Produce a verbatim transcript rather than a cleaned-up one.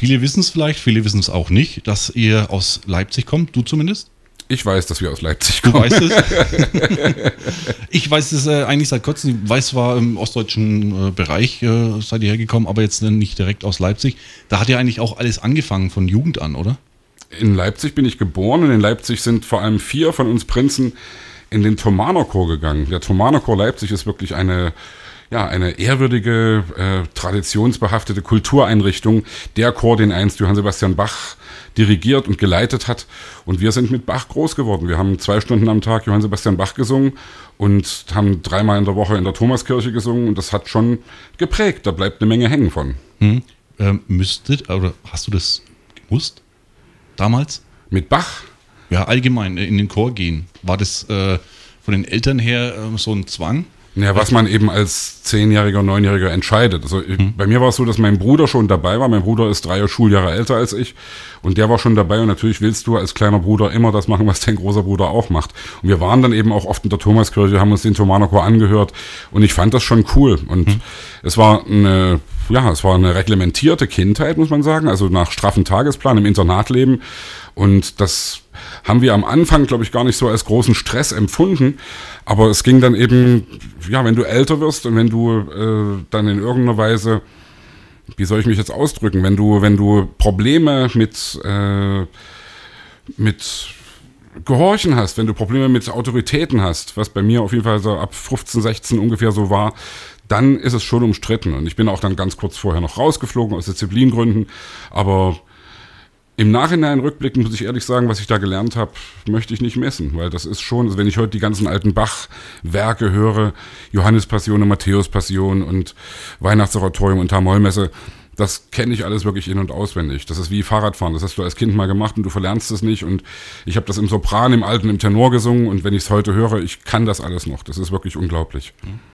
viele wissen es vielleicht, viele wissen es auch nicht, dass ihr aus Leipzig kommt, du zumindest. Ich weiß, dass wir aus Leipzig kommen. Du weißt es? Ich weiß es äh, eigentlich seit kurzem. Ich weiß, war im ostdeutschen äh, Bereich äh, seid ihr hergekommen, aber jetzt nicht direkt aus Leipzig. Da hat ja eigentlich auch alles angefangen von Jugend an, oder? In Leipzig bin ich geboren und in Leipzig sind vor allem vier von uns Prinzen in den Thomanerchor gegangen. Der Thomanerchor Leipzig ist wirklich eine, ja, eine ehrwürdige, äh, traditionsbehaftete Kultureinrichtung. Der Chor, den einst Johann Sebastian Bach dirigiert und geleitet hat. Und wir sind mit Bach groß geworden. Wir haben zwei Stunden am Tag Johann Sebastian Bach gesungen und haben dreimal in der Woche in der Thomaskirche gesungen. Und das hat schon geprägt. Da bleibt eine Menge hängen von. Hm. Ähm, müsstet, oder hast du das gewusst? Damals? Mit Bach? Ja, allgemein in den Chor gehen. War das äh, von den Eltern her äh, so ein Zwang? Ja, was man eben als Zehnjähriger, Neunjähriger entscheidet. Also hm. bei mir war es so, dass mein Bruder schon dabei war. Mein Bruder ist drei Schuljahre älter als ich und der war schon dabei und natürlich willst du als kleiner Bruder immer das machen, was dein großer Bruder auch macht. Und wir waren dann eben auch oft in der Thomaskirche, haben uns den Thomanerchor angehört und ich fand das schon cool. Und hm. es war eine, ja, es war eine reglementierte Kindheit, muss man sagen, also nach straffen Tagesplan im Internatleben. Und das haben wir am Anfang, glaube ich, gar nicht so als großen Stress empfunden. Aber es ging dann eben, ja, wenn du älter wirst und wenn du äh, dann in irgendeiner Weise, wie soll ich mich jetzt ausdrücken, wenn du, wenn du Probleme mit, äh, mit Gehorchen hast, wenn du Probleme mit Autoritäten hast, was bei mir auf jeden Fall so ab fünfzehn, sechzehn ungefähr so war, dann ist es schon umstritten. Und ich bin auch dann ganz kurz vorher noch rausgeflogen aus Disziplingründen, aber im Nachhinein rückblickend muss ich ehrlich sagen, was ich da gelernt habe, möchte ich nicht messen, weil das ist schon, also wenn ich heute die ganzen alten Bach-Werke höre, Johannespassion und Matthäuspassion und Weihnachtsoratorium und Tamollmesse, das kenne ich alles wirklich in- und auswendig. Das ist wie Fahrradfahren, das hast du als Kind mal gemacht und du verlernst es nicht und ich habe das im Sopran, im Alten, im Tenor gesungen und wenn ich es heute höre, ich kann das alles noch, das ist wirklich unglaublich.